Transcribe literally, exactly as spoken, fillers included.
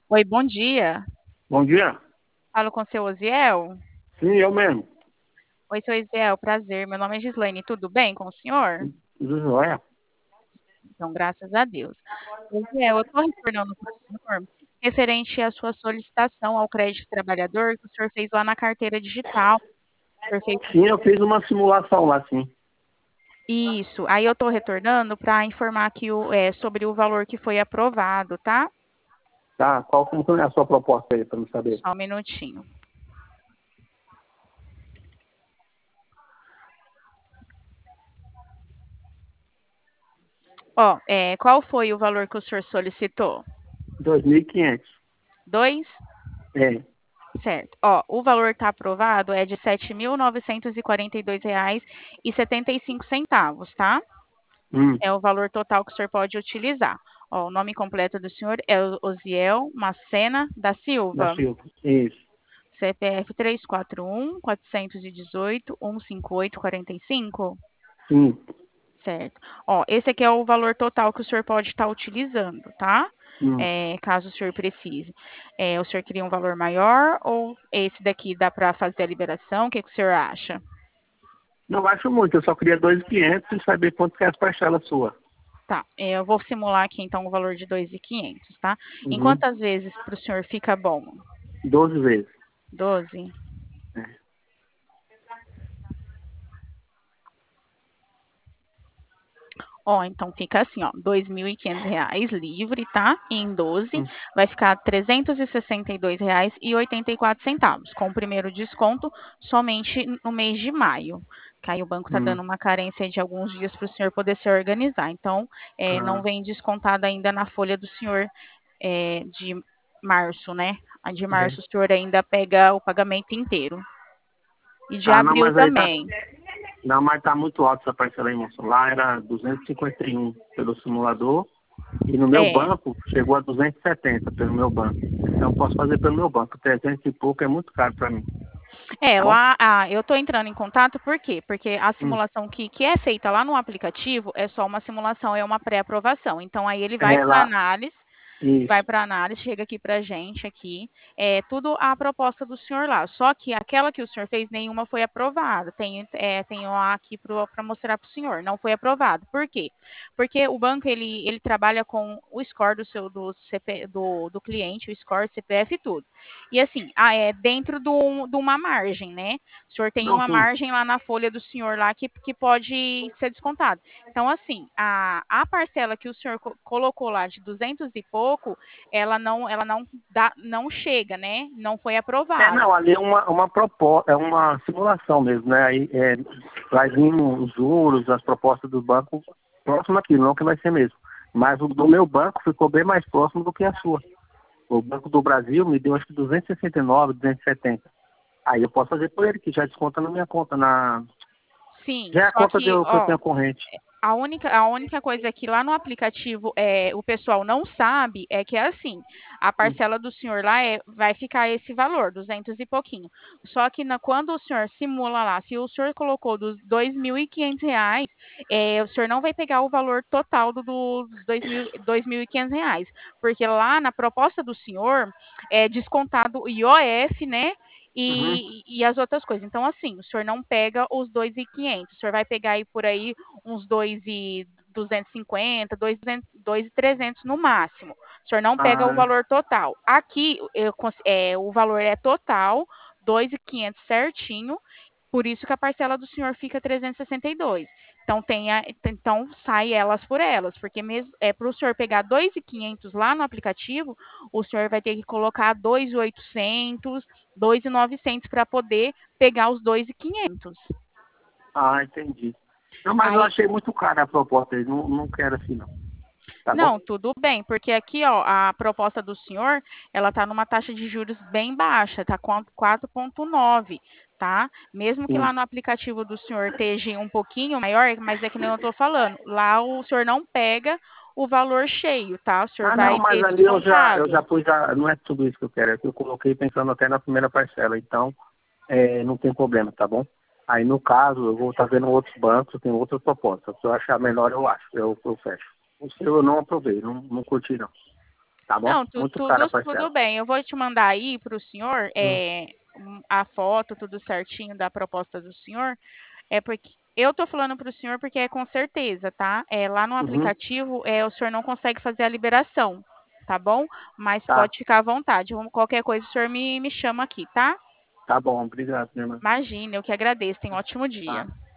Oi, bom dia. Bom dia. Falo com o seu Osiel. Sim, eu mesmo. Oi, seu Osiel, prazer. Meu nome é Gislaine. Tudo bem com o senhor? Tudo jóia? Então, graças a Deus. Osiel, eu estou retornando para o senhor referente à sua solicitação ao crédito trabalhador que o senhor fez lá na carteira digital. O senhor fez Sim, eu fiz uma simulação lá, sim. isso. Aí eu estou retornando para informar aqui o, é, sobre o valor que foi aprovado, tá? Tá? Qual como que é a sua proposta aí, para me saber? Só um minutinho. Ó, é, qual foi o valor que o senhor solicitou? Dois mil e quinhentos. Dois? É. Certo. Ó, o valor está aprovado é de sete mil novecentos e quarenta e dois reais e setenta e cinco centavos, tá? Hum, É o valor total que o senhor pode utilizar. Ó, o nome completo do senhor é Osiel Macena da da Silva. Silva. Isso. C P F três quatro um, quatro um oito, um cinco oito quatro cinco. Sim. Certo. Ó, esse aqui é o valor total que o senhor pode estar utilizando, tá? Hum. É, caso o senhor precise. É, o senhor queria um valor maior ou esse daqui dá para fazer a liberação? O que, que o senhor acha? Não acho muito, eu só queria dois mil e quinhentos e saber quanto que é as parcelas sua. Tá, é, eu vou simular aqui então o valor de dois mil e quinhentos, tá? Em Uhum. quantas vezes para o senhor fica bom? doze vezes. Doze. É. Ó, então fica assim, ó, dois mil e quinhentos reais livre, tá? E em doze Hum. vai ficar trezentos e sessenta e dois reais e oitenta e quatro centavos, com o primeiro desconto somente no mês de maio. Que aí o banco está dando Hum. uma carência de alguns dias para o senhor poder se organizar. Então, é, não Ah, vem descontado ainda na folha do senhor é, de março, né? A de é. março o senhor ainda pega o pagamento inteiro. E de Ah, não, abril mas aí tá. também. Não, mas tá muito alto essa parcela aí, moço. Lá era duzentos e cinquenta e um pelo simulador. E no meu É, banco, chegou a duzentos e setenta pelo meu banco. Então, eu posso fazer pelo meu banco. trezentos e pouco é muito caro para mim. É, Tá bom? lá ah, eu estou entrando em contato por quê? Porque a Hum. simulação que, que é feita lá no aplicativo é só uma simulação, é uma pré-aprovação. Então aí ele vai É para lá. análise, vai Isso. para análise, chega aqui para a gente aqui, é tudo a proposta do senhor lá. Só que aquela que o senhor fez, nenhuma foi aprovada. Tem, é, tem lá aqui para mostrar para o senhor, não foi aprovado. Por quê? Porque o banco ele, ele trabalha com o score do seu do, C P, do, do cliente, o score, C P F e tudo. E assim, ah, é dentro do, de uma margem, né? O senhor tem Não, uma sim. margem lá na folha do senhor lá que, que pode ser descontado. Então, assim, a, a parcela que o senhor co colocou lá de duzentos e pouco, ela não, ela não dá, não chega, né? Não foi É, aprovado. não, ali é uma, uma proposta, é uma simulação mesmo, né? Aí é, vai vir os juros, as propostas do banco próximo daquilo, não que vai ser mesmo. Mas o do meu banco ficou bem mais próximo do que a sua. O Banco do Brasil me deu acho que duzentos e sessenta e nove, duzentos e setenta. Aí eu posso fazer por ele, que já desconta na minha conta, na. Sim, Já é a só conta que, do, que eu ó, tenho corrente. A única, a única coisa é que lá no aplicativo é, o pessoal não sabe é que é assim, a Hum. parcela do senhor lá é, vai ficar esse valor, duzentos e pouquinho. Só que na, quando o senhor simula lá, se o senhor colocou dos dois mil e quinhentos reais, é, o senhor não vai pegar o valor total do, dos dois mil, dois mil e quinhentos reais, porque lá na proposta do senhor é descontado o I O F, né? Uhum. E, e as outras coisas. Então, assim, o senhor não pega os dois mil e quinhentos, o senhor vai pegar aí por aí uns dois mil duzentos e cinquenta, dois mil e trezentos no máximo. O senhor não pega o Ah, valor total. Aqui eu, é, o valor é total, dois mil e quinhentos certinho, por isso que a parcela do senhor fica trezentos e sessenta e dois. Então, tem a, então sai elas por elas, porque mesmo é para o senhor pegar dois mil e quinhentos lá no aplicativo, o senhor vai ter que colocar dois mil e oitocentos, dois mil e novecentos para poder pegar os dois mil e quinhentos. ah, entendi. Não, mas eu Aí achei muito caro a proposta aí. Não, não quero assim, não. Tá bom? Não, tudo bem, porque aqui, ó, a proposta do senhor, ela tá numa taxa de juros bem baixa, tá com quatro vírgula nove, tá? Mesmo que lá Sim. no aplicativo do senhor esteja um pouquinho maior, mas é que nem eu tô falando, lá o senhor não pega o valor cheio, tá? O senhor Ah, não, vai mas ter ali eu já, eu descontado. já pus, a, não é tudo isso que eu quero, é que eu coloquei pensando até na primeira parcela, então é, não tem problema, tá bom? Aí no caso, eu vou estar vendo outros bancos, eu tenho outras propostas. Se eu achar melhor, eu acho, eu, eu fecho. O seu eu não aprovei, não, não curti não. tá bom? Não, tu- Muito cara tudo, a tudo parcela. bem. Eu vou te mandar aí para o senhor Hum. é, um- a foto, tudo certinho da proposta do senhor. É porque eu tô falando para o senhor porque é com certeza, tá? É, lá no Uhum. aplicativo é, o senhor não consegue fazer a liberação, tá bom? Mas Tá, pode ficar à vontade. Vamos- Qualquer coisa o senhor me, me chama aqui, tá? tá bom. Obrigado, minha irmã. Imagina, eu que agradeço. Tenha um ótimo Tá. dia.